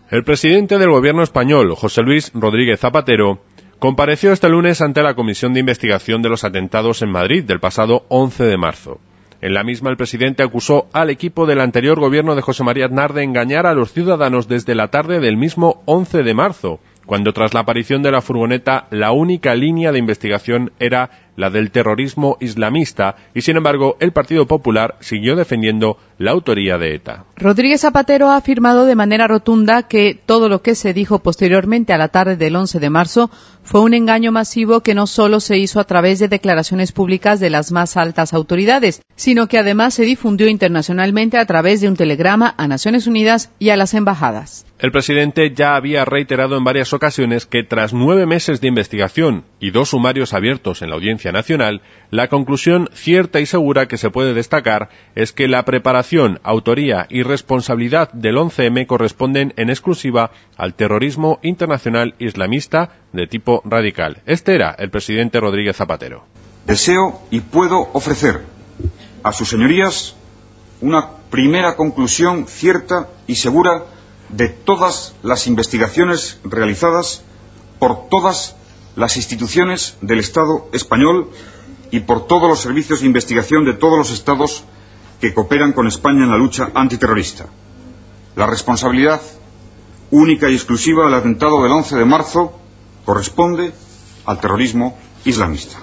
El presidente del gobierno español, José Luis Rodríguez Zapatero, compareció este lunes ante la Comisión de Investigación de los Atentados en Madrid del pasado 11 de marzo. En la misma, el presidente acusó al equipo del anterior gobierno de José María Aznar de engañar a los ciudadanos desde la tarde del mismo 11 de marzo, cuando tras la aparición de la furgoneta la única línea de investigación era la del terrorismo islamista y, sin embargo, el Partido Popular siguió defendiendo la autoría de ETA. Rodríguez Zapatero ha afirmado de manera rotunda que todo lo que se dijo posteriormente a la tarde del 11 de marzo fue un engaño masivo que no solo se hizo a través de declaraciones públicas de las más altas autoridades, sino que además se difundió internacionalmente a través de un telegrama a Naciones Unidas y a las embajadas. El presidente ya había reiterado en varias ocasiones que tras 9 meses de investigación y 2 sumarios abiertos en la Audiencia Nacional, la conclusión cierta y segura que se puede destacar es que la preparación, autoría y responsabilidad del 11M corresponden en exclusiva al terrorismo internacional islamista de tipo radical. Este era el presidente Rodríguez Zapatero. Deseo y puedo ofrecer a sus señorías una primera conclusión cierta y segura de todas las investigaciones realizadas por todas las instituciones del Estado español y por todos los servicios de investigación de todos los Estados que cooperan con España en la lucha antiterrorista. La responsabilidad única y exclusiva del atentado del 11 de marzo corresponde al terrorismo islamista.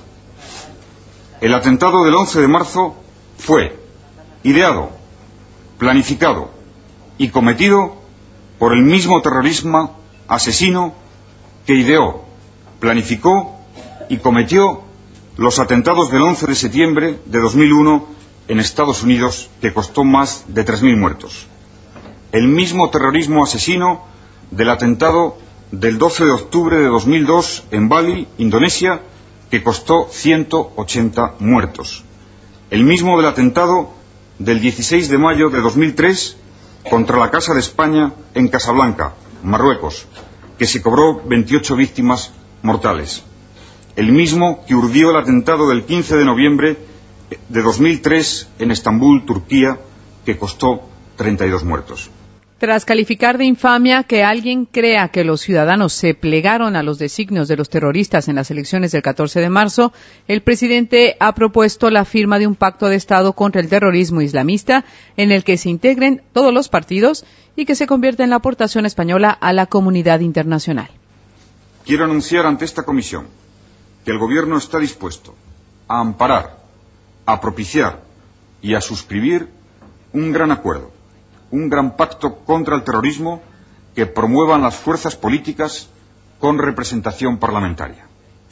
El atentado del 11 de marzo fue ideado, planificado y cometido por el mismo terrorismo asesino que ideó, planificó y cometió los atentados del 11 de septiembre de 2001 en Estados Unidos, que costó más de 3.000 muertos. El mismo terrorismo asesino del atentado del 12 de octubre de 2002 en Bali, Indonesia, que costó 180 muertos. El mismo del atentado del 16 de mayo de 2003 contra la Casa de España en Casablanca, Marruecos, que se cobró 28 víctimas mortales. El mismo que urdió el atentado del 15 de noviembre de 2003 en Estambul, Turquía, que costó 32 muertos. Tras calificar de infamia que alguien crea que los ciudadanos se plegaron a los designios de los terroristas en las elecciones del 14 de marzo, el presidente ha propuesto la firma de un pacto de Estado contra el terrorismo islamista en el que se integren todos los partidos y que se convierta en la aportación española a la comunidad internacional. Quiero anunciar ante esta comisión que el Gobierno está dispuesto a amparar, a propiciar y a suscribir un gran acuerdo, un gran pacto contra el terrorismo que promuevan las fuerzas políticas con representación parlamentaria.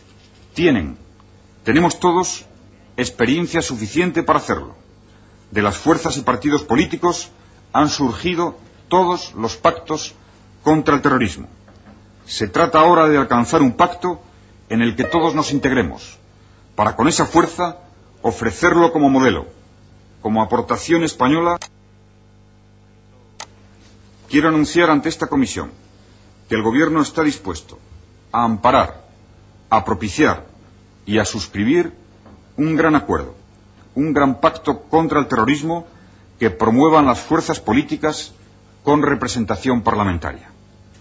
Tenemos todos experiencia suficiente para hacerlo. De las fuerzas y partidos políticos han surgido todos los pactos contra el terrorismo. Se trata ahora de alcanzar un pacto en el que todos nos integremos, para con esa fuerza ofrecerlo como modelo, como aportación española. Quiero anunciar ante esta comisión que el Gobierno está dispuesto a amparar, a propiciar y a suscribir un gran acuerdo, un gran pacto contra el terrorismo que promuevan las fuerzas políticas con representación parlamentaria.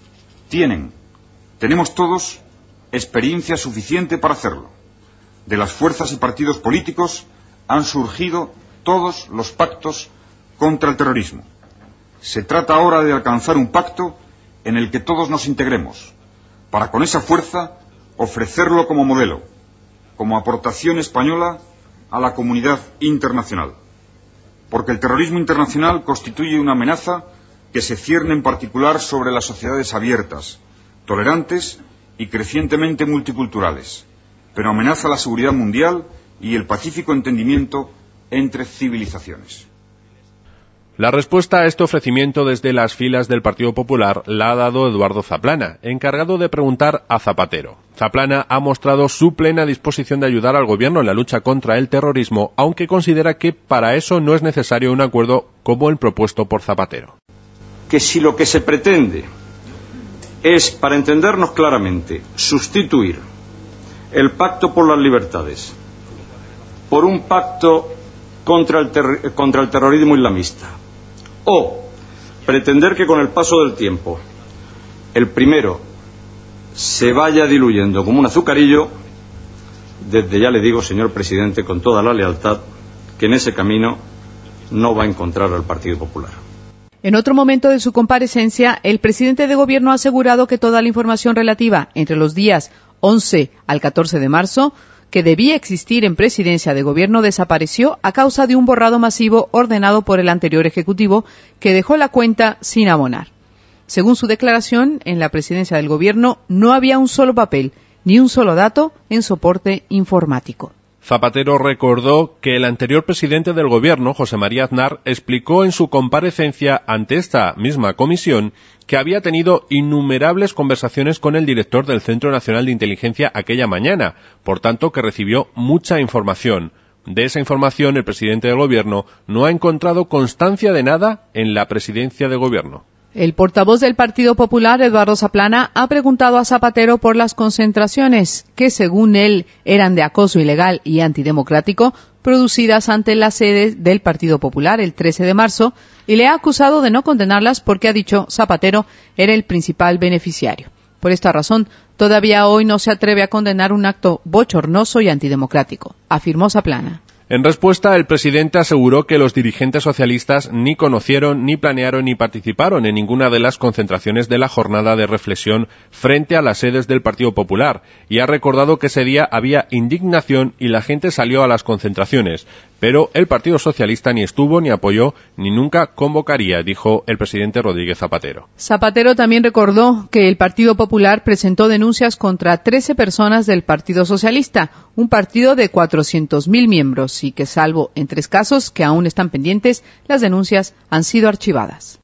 Tenemos todos experiencia suficiente para hacerlo. De las fuerzas y partidos políticos han surgido todos los pactos contra el terrorismo. Se trata ahora de alcanzar un pacto en el que todos nos integremos, para con esa fuerza ofrecerlo como modelo, como aportación española a la comunidad internacional. Porque el terrorismo internacional constituye una amenaza que se cierne en particular sobre las sociedades abiertas, tolerantes y crecientemente multiculturales, pero amenaza la seguridad mundial y el pacífico entendimiento entre civilizaciones. La respuesta a este ofrecimiento desde las filas del Partido Popular la ha dado Eduardo Zaplana, encargado de preguntar a Zapatero. Zaplana ha mostrado su plena disposición de ayudar al Gobierno en la lucha contra el terrorismo, aunque considera que para eso no es necesario un acuerdo como el propuesto por Zapatero. Que si lo que se pretende es, para entendernos claramente, sustituir el pacto por las libertades por un pacto contra el terrorismo islamista, o pretender que con el paso del tiempo el primero se vaya diluyendo como un azucarillo, desde ya le digo, señor presidente, con toda la lealtad, que en ese camino no va a encontrar al Partido Popular. En otro momento de su comparecencia, el presidente de Gobierno ha asegurado que toda la información relativa entre los días 11 al 14 de marzo que debía existir en Presidencia de Gobierno desapareció a causa de un borrado masivo ordenado por el anterior Ejecutivo que dejó la cuenta sin abonar. Según su declaración, en la Presidencia del Gobierno no había un solo papel ni un solo dato en soporte informático. Zapatero recordó que el anterior presidente del Gobierno, José María Aznar, explicó en su comparecencia ante esta misma comisión que había tenido innumerables conversaciones con el director del Centro Nacional de Inteligencia aquella mañana, por tanto que recibió mucha información. De esa información, el presidente del Gobierno no ha encontrado constancia de nada en la presidencia de Gobierno. El portavoz del Partido Popular, Eduardo Zaplana, ha preguntado a Zapatero por las concentraciones que, según él, eran de acoso ilegal y antidemocrático, producidas ante la sede del Partido Popular el 13 de marzo, y le ha acusado de no condenarlas porque, ha dicho Zapatero, era el principal beneficiario. Por esta razón, todavía hoy no se atreve a condenar un acto bochornoso y antidemocrático, afirmó Zaplana. En respuesta, el presidente aseguró que los dirigentes socialistas ni conocieron, ni planearon, ni participaron en ninguna de las concentraciones de la jornada de reflexión frente a las sedes del Partido Popular, y ha recordado que ese día había indignación y la gente salió a las concentraciones, pero el Partido Socialista ni estuvo, ni apoyó, ni nunca convocaría, dijo el presidente Rodríguez Zapatero. Zapatero también recordó que el Partido Popular presentó denuncias contra 13 personas del Partido Socialista, un partido de 400.000 miembros, y que salvo en 3 casos que aún están pendientes, las denuncias han sido archivadas.